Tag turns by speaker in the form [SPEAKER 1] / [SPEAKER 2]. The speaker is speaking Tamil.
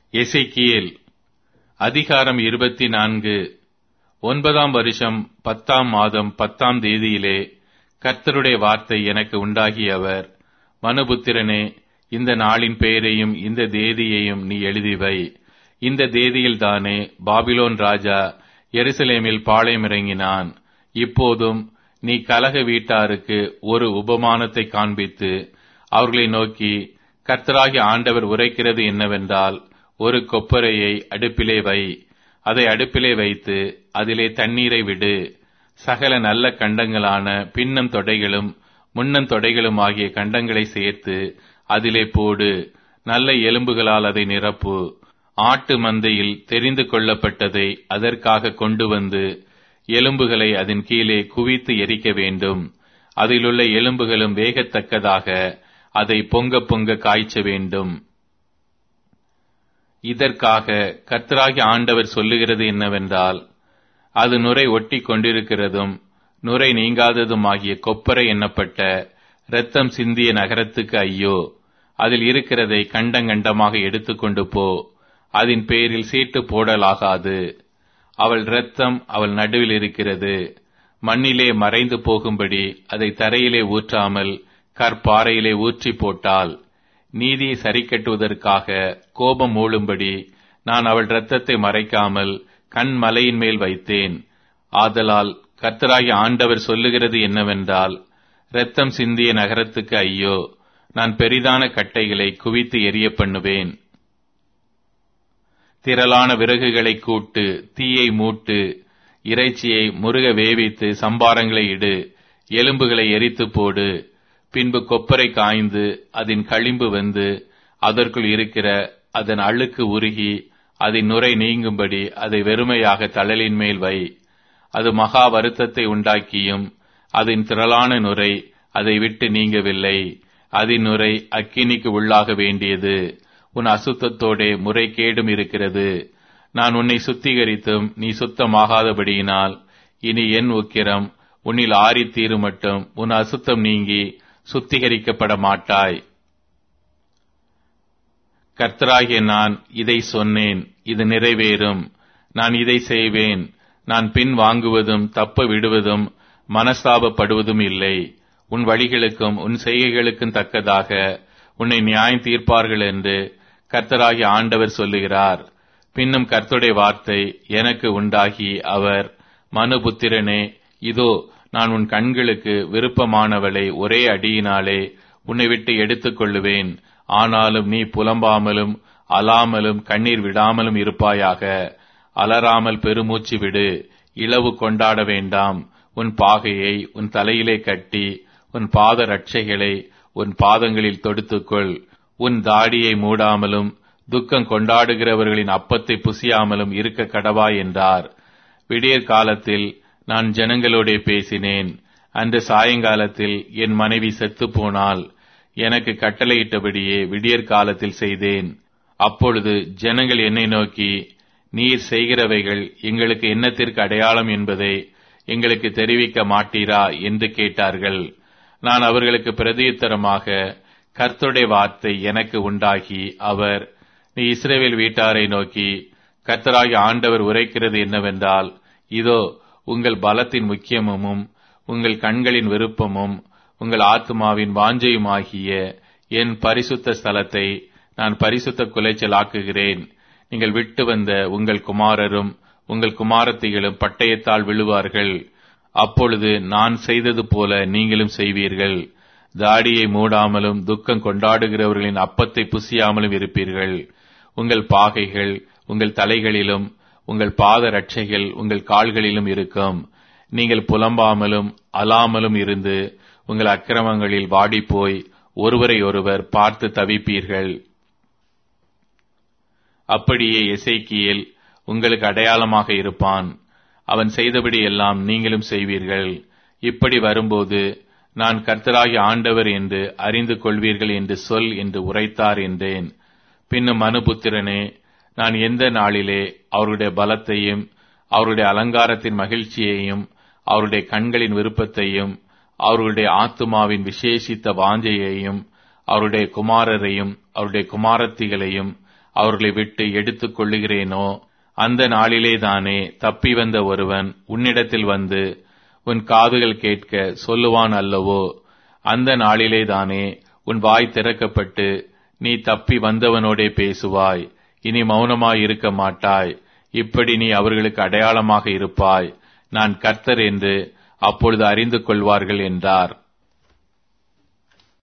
[SPEAKER 1] எசேக்கியேல் அதிகாரம் 24. 9ஆம் வருஷம் 10ஆம் மாதம் 10ஆம் தேதியிலே கர்த்தருடைய வார்த்தை எனக்கு உண்டாகியவர், மனுபுத்திரனே, இந்த நாளின் பெயரையும் இந்த தேதியையும் நீ எழுதிவை. இந்த தேதியில்தானே பாபிலோன் ராஜா எருசலேமில் பாளையமிறங்கினான். இப்போதும் நீ கலக வீட்டாருக்கு ஒரு உபமானத்தை காண்பித்து அவர்களை நோக்கி, கர்த்தராகிய ஆண்டவர் உரைக்கிறது என்னவென்றால், ஒரு கொப்பரையை அடுப்பிலே வை, அதை அடுப்பிலே வைத்து அதிலே தண்ணீரை விடு. சகல நல்ல கண்டங்களான பின்னம் தொடைகளும் முன்னம் தொடைகளும் ஆகிய கண்டங்களை சேர்த்து அதிலே போடு. நல்ல எலும்புகளால் அதை நிரப்பு. ஆட்டு மந்தையில் தெரிந்து கொள்ளப்பட்டதை அதற்காக கொண்டு வந்து எலும்புகளை அதன் கீழே குவித்து எரிக்க வேண்டும். அதிலுள்ள எலும்புகளும் வேகத்தக்கதாக அதை பொங்க பொங்க காய்ச்ச வேண்டும். இதற்காக கர்த்தராகிய ஆண்டவர் சொல்லுகிறது என்னவென்றால், அது நுரை ஒட்டி கொண்டிருக்கிறதும் நுரை நீங்காததுமாகிய கொப்பரை எண்ணப்பட்ட இரத்தம் சிந்திய நகரத்துக்கு ஐயோ! அதில் இருக்கிறதை கண்டங்கண்டமாக எடுத்துக்கொண்டு போ. அதன் பேரில் சீட்டு போடலாகாது. அவள் இரத்தம் அவள் நடுவில் இருக்கிறது. மண்ணிலே மறைந்து போகும்படி அதை தரையிலே ஊற்றாமல் கற்பாறையிலே ஊற்றி போட்டாள். நீதியை சரிக்கட்டுவதற்காக கோபம் மூளும்படி நான் அவள் இரத்தத்தை மறைக்காமல் கண்மலையின் மேல் வைத்தேன். ஆதலால் கர்த்தராகிய ஆண்டவர் சொல்லுகிறது என்னவென்றால், இரத்தம் சிந்திய நகரத்துக்கு ஐயோ! நான் பெரிதான கட்டைகளை குவித்து எரிய பண்ணுவேன். திரளான விறகுகளை கூட்டு, தீயை மூட்டு, இறைச்சியை முருக வேவித்து சம்பாரங்களை இடு, எலும்புகளை எரித்து போடு. பின்பு கொப்பரை காய்ந்து அதன் களிம்பு வந்து அதற்குள் இருக்கிற அதன் அழுக்கு உருகி அதன் நுரை நீங்கும்படி அதை வெறுமையாக தழலின் மேல் வை. அது மகா வருத்தத்தை உண்டாக்கியும் அதன் திரளான நுரை அதை விட்டு நீங்கவில்லை. அதன் நுரை அக்கினிக்கு உள்ளாக வேண்டியது. உன் அசுத்தத்தோடே முறைகேடும் இருக்கிறது. நான் உன்னை சுத்திகரித்தும் நீ சுத்தமாகாதபடியினால் இனி என் உக்கிரம் உன்னில் ஆறித்தீரும் மட்டும் உன் அசுத்தம் நீங்கி சுத்திகரிக்கப்பட மாட்டாய். கர்த்தராகிய நான் இதை சொன்னேன், இது நிறைவேறும். நான் இதை செய்வேன். நான் பின் வாங்குவதும் தப்ப விடுவதும் மனஸ்தாபப்படுவதும் இல்லை. உன் வழிகளுக்கும் உன் செய்கைகளுக்கும் தக்கதாக உன்னை நியாயம் தீர்ப்பார்கள் என்று கர்த்தராகிய ஆண்டவர் சொல்லுகிறார். பின்னும் கர்த்தருடைய வார்த்தை எனக்கு உண்டாகி அவர், மனுபுத்திரனே, இதோ நான் உன் கண்களுக்கு விருப்பமானவளை ஒரே அடியினாலே உன்னை விட்டு எடுத்துக் கொள்ளுவேன். ஆனாலும் நீ புலம்பாமலும் அலாமலும் கண்ணீர் விடாமலும் இருப்பாயாக. அலறாமல் பெருமூச்சு விடு. இளவு கொண்டாட வேண்டாம். உன் பாகையை உன் தலையிலே கட்டி உன் பாத ரட்சைகளை உன் பாதங்களில் தொடுத்துக்கொள். உன் தாடியை மூடாமலும் துக்கம் கொண்டாடுகிறவர்களின் அப்பத்தை புசியாமலும் இருக்க கடவாய் என்றார். விடியற் காலத்தில் நான் ஜனங்களோடே பேசினேன். அந்த சாயங்காலத்தில் என் மனைவி செத்து போனாள். எனக்கு கட்டளையிட்டபடியே விடியற் காலத்தில் செய்தேன். அப்பொழுது ஜனங்கள் என்னை நோக்கி, நீர் செய்கிறவைகள் எங்களுக்கு என்னத்திற்கு அடையாளம் என்பதை எங்களுக்கு தெரிவிக்க மாட்டீரா என்று கேட்டார்கள். நான் அவர்களுக்கு பிரதியுத்தரமாக, கர்த்தருடைய வார்த்தை எனக்கு உண்டாகி அவர், நீ இஸ்ரவேல் வீட்டாரை நோக்கி, கர்த்தராகிய ஆண்டவர் உரைக்கிறது என்னவென்றால், இதோ உங்கள் பலத்தின் முக்கியமும் உங்கள் கண்களின் விருப்பமும் உங்கள் ஆத்மாவின் வாஞ்சையுமாகிய என் பரிசுத்த ஸ்தலத்தை நான் பரிசுத்த குலைச்சலாக்குகிறேன். நீங்கள் விட்டு வந்த உங்கள் குமாரரும் உங்கள் குமாரத்திகளும் பட்டயத்தால் விழுவார்கள். அப்பொழுது நான் செய்தது போல நீங்களும் செய்வீர்கள். தாடியை மூடாமலும் துக்கம் கொண்டாடுகிறவர்களின் அப்பத்தை புசியாமலும் இருப்பீர்கள். உங்கள் பாகைகள் உங்கள் தலைகளிலும் உங்கள் பாத ரட்சைகள் உங்கள் கால்களிலும் இருக்கும். நீங்கள் புலம்பாமலும் அலாமலும் இருந்து உங்கள் அக்கிரமங்களில் வாடிப்போய் ஒருவரை ஒருவர் பார்த்து தவிப்பீர்கள். அப்படியே எசேக்கியேல் உங்களுக்கு அடையாளமாக இருப்பான். அவன் செய்தபடி எல்லாம் நீங்களும் செய்வீர்கள். இப்படி வரும்போது நான் கர்த்தராகிய ஆண்டவர் என்று அறிந்து கொள்வீர்கள் என்று சொல் என்று உரைத்தார் என்றேன். பின்னும் மனுபுத்திரனே, நான் எந்த நாளிலே அவருடைய பலத்தையும் அவருடைய அலங்காரத்தின் மகிழ்ச்சியையும் அவருடைய கண்களின் விருப்பத்தையும் அவருடைய ஆத்துமாவின் விசேஷித்த வாஞ்சையையும் அவருடைய குமாரரையும் அவருடைய குமாரத்திகளையும் அவர்களை விட்டு எடுத்துக் கொள்ளுகிறேனோ, அந்த நாளிலேதானே தப்பி வந்த ஒருவன் உன்னிடத்தில் வந்து உன் காதுகள் கேட்க சொல்லுவான் அல்லவோ? அந்த நாளிலேதானே உன் வாய் திறக்கப்பட்டு நீ தப்பி வந்தவனோடே பேசுவாய். இனி மௌனமாய் இருக்க மாட்டாய். இப்படி நீ அவர்களுக்கு அடையாளமாக இருப்பாய். நான் கர்த்தர் என்று அப்பொழுது அறிந்து கொள்வார்கள் என்றார்.